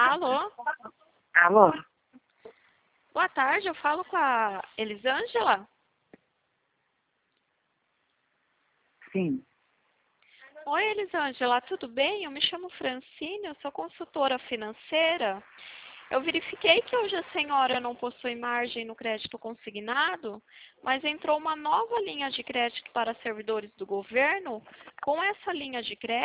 Alô? Alô? Boa tarde, eu falo com a Elisângela? Sim. Oi, Elisângela, tudo bem? Eu me chamo Francine, eu sou consultora financeira. Eu verifiquei que hoje a senhora não possui margem no crédito consignado, mas entrou uma nova linha de crédito para servidores do governo. Com essa linha de crédito,